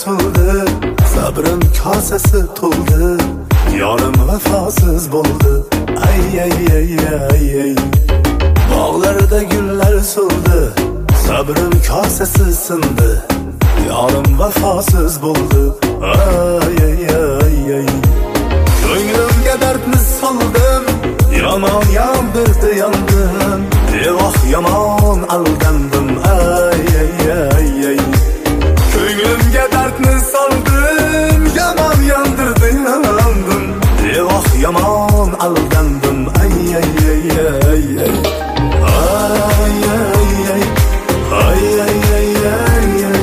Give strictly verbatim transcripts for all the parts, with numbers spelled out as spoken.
so'ldi, sabrim kosasi to'ldi, yorim vafosiz bo'ldi. Ay ay ay ay ay. Bog'larda gullar so'ldi, sabrim kosasi sindi, yorim vafosiz bo'ldi. Ay ay ay ay. Ko'nglimga dardni soldim, yomon yondirdi yondim, devoh yomon aldandim. Ay ay ay ay. Ko'nglimga dardni soldim, yomon yondirdi yondim, devoh yomon aldandim. Ay ay ay ay ay. Ay ay ay. Ay ay ay ay ay.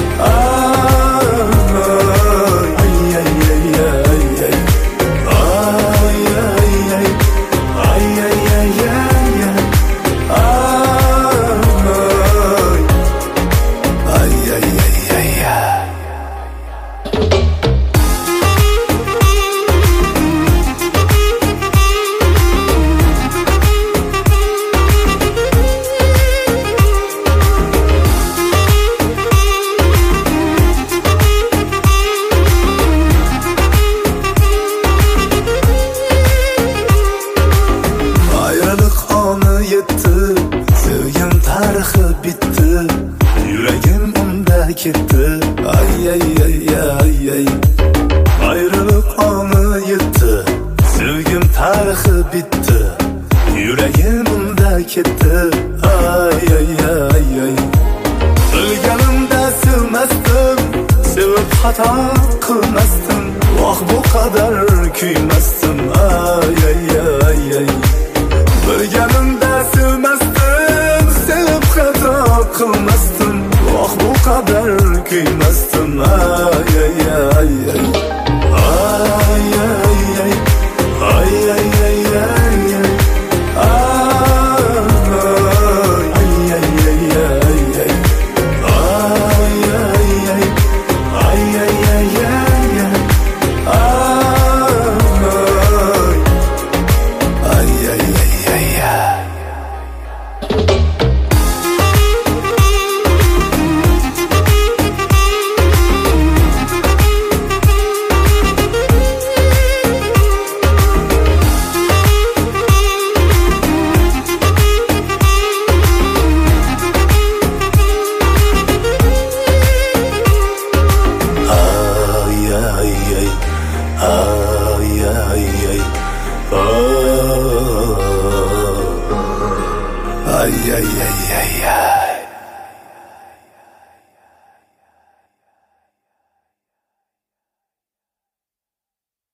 Sevgim tarixi bitti, yuragim unda ketdi. Ay ay ay ay ay. Ayrılık anı yetti, sevgim tarixi bitti, yuragim unda ketdi. Ay ay ay ay. Bilganimda sevmasdim, sevib xato qilmasdim, voh bu qadar kuymasdim. Ay ay ay ay. Bilganimda sevmasdim, sevib xato qilmasdim, voh bu qadar kuymasdim. Ay ay ay ay. Ay ay ay. Ay ay ay ay ay. Ay ay ay ay ay. Ay ay ay. Ay ay ay ay ay. Ay ay ay ay ay. Ay ay ay. Ay ay ay ay ay.